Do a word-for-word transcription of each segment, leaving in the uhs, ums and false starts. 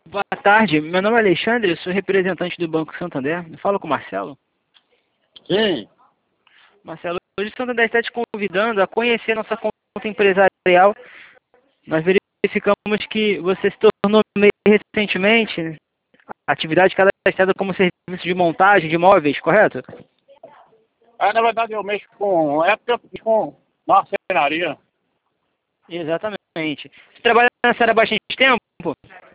Boa tarde, meu nome é Alexandre, eu sou representante do Banco Santander. Fala com o Marcelo. Sim. Marcelo, hoje o Santander está te convidando a conhecer nossa conta empresarial. Nós verificamos que você se tornou meio recentemente atividade cadastrada como serviço de montagem de imóveis, correto? É, na verdade eu mexo com. É porque eu mexo com marcenaria. Exatamente. Você trabalha nessa área há bastante tempo?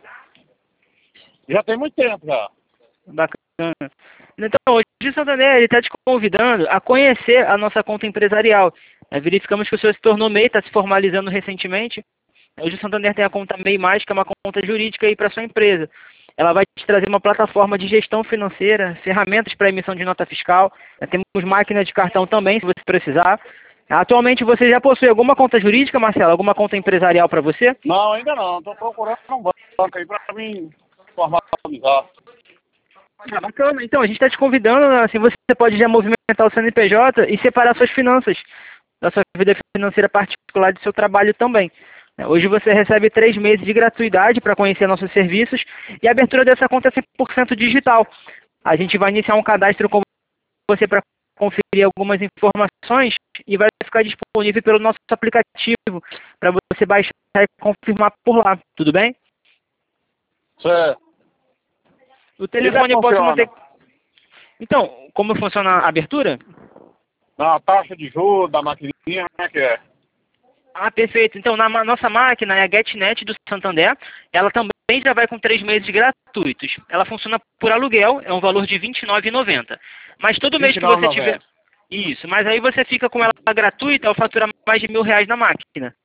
Já tem muito tempo já. Bacana. Então, hoje o Santander está te convidando a conhecer a nossa conta empresarial. É, verificamos que o senhor se tornou MEI, está se formalizando recentemente. Hoje o Santander tem a conta MEI Mais, que é uma conta jurídica para sua empresa. Ela vai te trazer uma plataforma de gestão financeira, ferramentas para emissão de nota fiscal. É, temos máquina de cartão também, se você precisar. Atualmente você já possui alguma conta jurídica, Marcelo? Alguma conta empresarial para você? Não, ainda não. Estou procurando um banco aí para mim formalizar. Ah, bacana. Então, a gente está te convidando, assim, você pode já movimentar o C N P J e separar suas finanças, da sua vida financeira particular do seu trabalho também. Hoje você recebe três meses de gratuidade para conhecer nossos serviços e a abertura dessa conta é cem por cento digital. A gente vai iniciar um cadastro com você para conferir algumas informações e vai ficar disponível pelo nosso aplicativo para você baixar e confirmar por lá. Tudo bem? Certo. O telefone eu posso funciona? manter... Então, como funciona a abertura? Na taxa de juros da maquininha, como é que é? Ah, perfeito. Então, na ma- nossa máquina é a GetNet do Santander. Ela também já vai com três meses gratuitos. Ela funciona por aluguel, é um valor de vinte e nove reais e noventa centavos. Mas todo mês que você tiver... Isso, mas aí você fica com ela gratuita ao faturar mais de mil reais na máquina.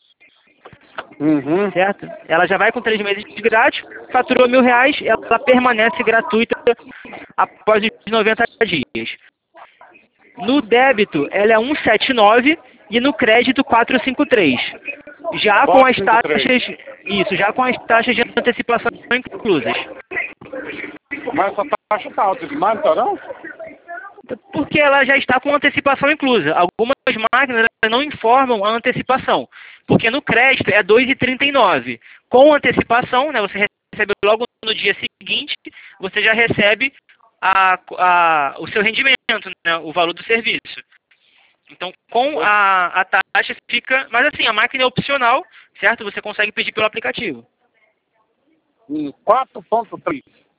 Uhum. Certo? Ela já vai com três meses de grátis, faturou mil reais, ela permanece gratuita após os noventa dias. No débito, ela é cento e setenta e nove e no crédito quatrocentos e cinquenta e três. Já com as taxas, isso, já com as taxas de antecipação inclusas. Mas essa taxa tá alta demais, não tá não? Porque ela já está com antecipação inclusa. Algumas máquinas não informam a antecipação, porque no crédito é dois reais e trinta e nove centavos. Com antecipação, né, você recebe logo no dia seguinte, você já recebe a, a, o seu rendimento, né, o valor do serviço. Então, com a, a taxa fica... Mas assim, a máquina é opcional, certo? Você consegue pedir pelo aplicativo. Hum, quatro ponto três.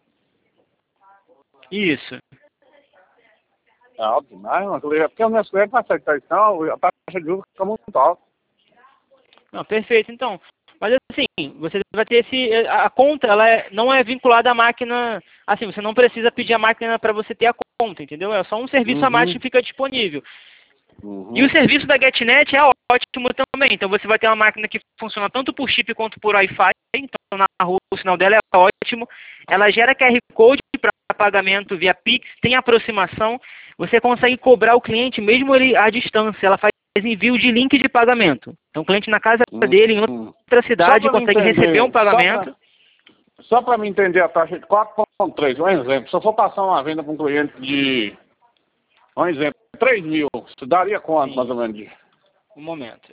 Isso. É alto demais, mas porque os meus clientes não aceitam isso, não. A taxa de juros fica muito alta. Não, perfeito. Então, mas assim, você vai ter esse... A conta, ela é, não é vinculada à máquina... Assim, você não precisa pedir a máquina para você ter a conta, entendeu? É só um serviço Uhum. a mais que fica disponível. Uhum. E o serviço da GetNet é ótimo também. Então você vai ter uma máquina que funciona tanto por chip quanto por Wi-Fi. Então na rua o sinal dela é ótimo. Ela gera Q R Code para pagamento via Pix, tem aproximação. Você consegue cobrar o cliente mesmo ele à distância. Ela faz envio de link de pagamento. Então o cliente na casa Uhum. dele, em outra cidade, consegue entender, receber um pagamento. Só para me entender a taxa de quatro ponto três, um exemplo. Se eu for passar uma venda para um cliente de... Um exemplo, três mil, você daria quanto, Sim. mais ou menos? Um momento.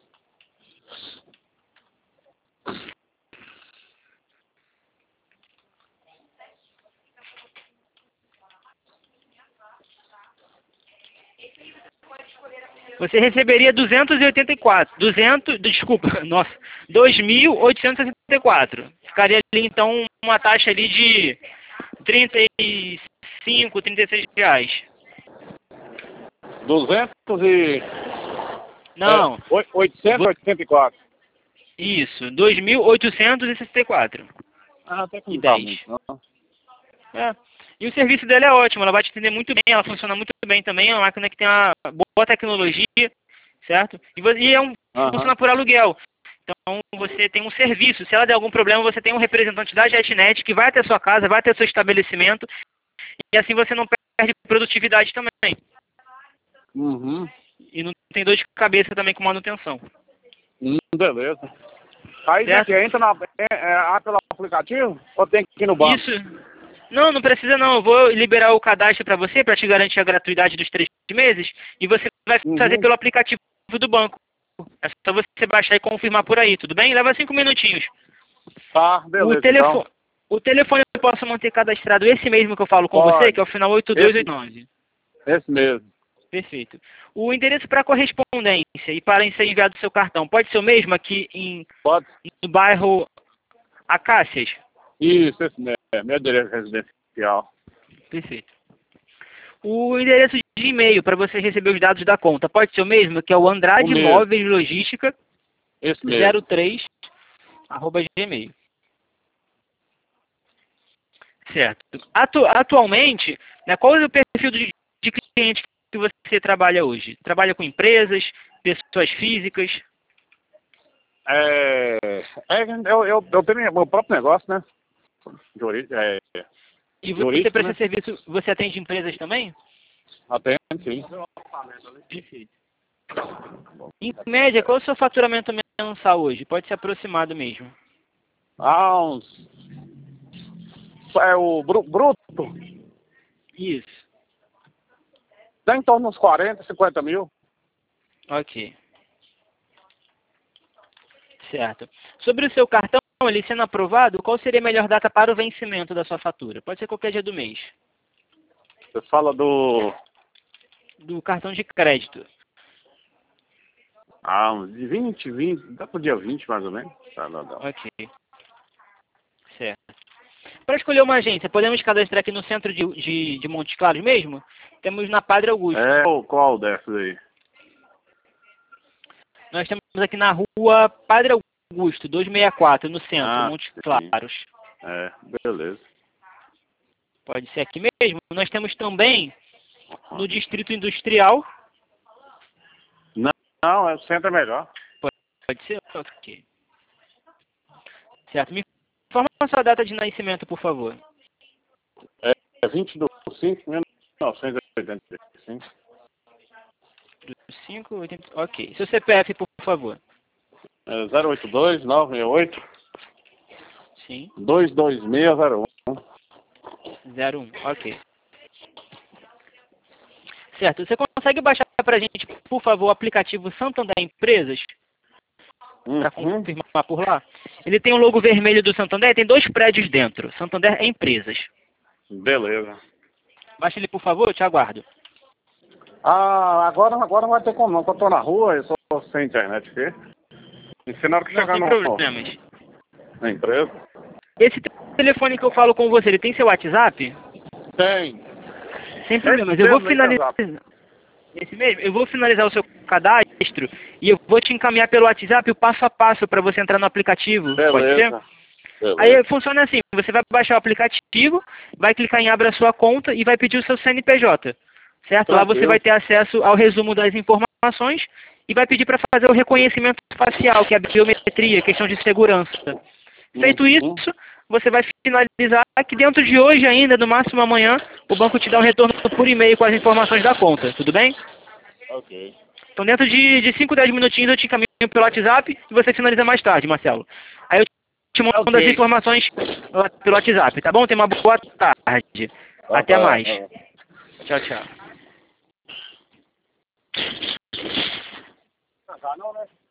Você receberia duzentos e oitenta e quatro. duzentos, desculpa, nossa, dois mil oitocentos e sessenta e quatro. Ficaria ali então uma taxa ali de trinta e cinco, trinta e seis reais. duzentos e... Não. É, oitocentos e oitenta e quatro. Isso, dois mil oitocentos e sessenta e quatro. Ah, até que E não tá dez. muito, não. É. E o serviço dela é ótimo, ela vai te atender muito bem, ela funciona muito bem também, é uma máquina que tem uma boa tecnologia, certo? E, vo- e é um, Aham. funciona por aluguel. Então você tem um serviço, se ela der algum problema, você tem um representante da GetNet que vai até a sua casa, vai até o seu estabelecimento, e assim você não perde produtividade também. Uhum. E não tem dor de cabeça também com manutenção. Hum, beleza. Aí Certo? gente, entra na, é, é, ah, pelo aplicativo ou tem que ir no banco? Isso. Não, não precisa não. Eu vou liberar o cadastro para você, para te garantir a gratuidade dos três meses, e você vai Uhum. fazer pelo aplicativo do banco. É só você baixar e confirmar por aí, tudo bem? Leva cinco minutinhos. Tá, beleza, O telefone, então. O telefone eu posso manter cadastrado esse mesmo que eu falo com Pode. você, que é o final oito dois oito nove. Esse mesmo. Perfeito. O endereço para correspondência e para ser enviado o seu cartão pode ser o mesmo aqui em, Pode. no bairro Acácias? Isso, esse mesmo. Meu endereço residencial. Perfeito. O endereço de e-mail para você receber os dados da conta pode ser o mesmo, que é o Andrade O mesmo. Móveis Logística Esse mesmo. zero três arroba gmail. Certo. Atu atualmente, né, qual é o perfil de, de cliente que você trabalha hoje? Trabalha com empresas, pessoas físicas? É, é eu, eu, eu tenho meu próprio negócio, né? De ori- é, E você jurídico, presta né? serviço, você atende empresas também? Atende, sim. Perfeito. Em média, qual é o seu faturamento mensal hoje? Pode ser aproximado mesmo. Ah, uns... É o bru- bruto. Isso. Dá em torno de uns quarenta, cinquenta mil. Ok. Certo. Sobre o seu cartão, ele sendo aprovado, qual seria a melhor data para o vencimento da sua fatura? Pode ser qualquer dia do mês. Você fala do... Do cartão de crédito. Ah, uns de vinte, vinte, dá pro dia vinte mais ou menos. Tá, não, não. Ok. Certo. Para escolher uma agência, podemos cadastrar aqui no centro de, de, de Montes Claros mesmo? Temos na Padre Augusto. É, qual- qual dessas aí? Nós temos aqui na rua Padre Augusto, duzentos e sessenta e quatro, no centro, Ah, Montes sim. Claros. É, beleza. Pode ser aqui mesmo. Nós temos também no Distrito Industrial. Não, não, é, o centro é melhor. Pode ser? Ok. Certo. Me informa a sua data de nascimento, por favor. É vinte de cinco de mil novecentos e oitenta e cinco. cinco, oitenta... Ok. Seu C P F, por favor. É zero oito dois, nove seis oito, Sim. dois dois seis zero um. zero um. Ok. Certo. Você consegue baixar para a gente, por favor, o aplicativo Santander Empresas? Para Uhum. confirmar por lá. Ele tem o logo vermelho do Santander, tem dois prédios dentro. Santander Empresas. Beleza. Baixa ele, por favor, eu te aguardo. Ah, agora, agora não vai ter como não, porque eu tô na rua, eu tô sem internet aqui. E se na hora que Não, chegar sem no, problemas. na empresa? Esse telefone que eu falo com você, ele tem seu WhatsApp? Tem. Sem problemas. Esse Eu vou mesmo aí, finalizar... Esse mesmo? Eu vou finalizar o seu cadastro e eu vou te encaminhar pelo WhatsApp o passo a passo para você entrar no aplicativo. Pode ser? Beleza. Beleza. Aí funciona assim, você vai baixar o aplicativo, vai clicar em abra sua conta e vai pedir o seu C N P J. Certo? Lá você Tranquilo. vai ter acesso ao resumo das informações e vai pedir para fazer o reconhecimento facial, que é a biometria, questão de segurança. Feito Uhum. isso, você vai finalizar que dentro de hoje ainda, no máximo amanhã, o banco te dá um retorno por e-mail com as informações da conta. Tudo bem? Ok. Então dentro de, de cinco, dez minutinhos eu te encaminho pelo WhatsApp e você finaliza mais tarde, Marcelo. Aí eu te mando Ok. as informações lá pelo WhatsApp, tá bom? Tenha uma boa tarde. Tá, Até tá, mais. tá. Tchau, tchau. Ah, não, né?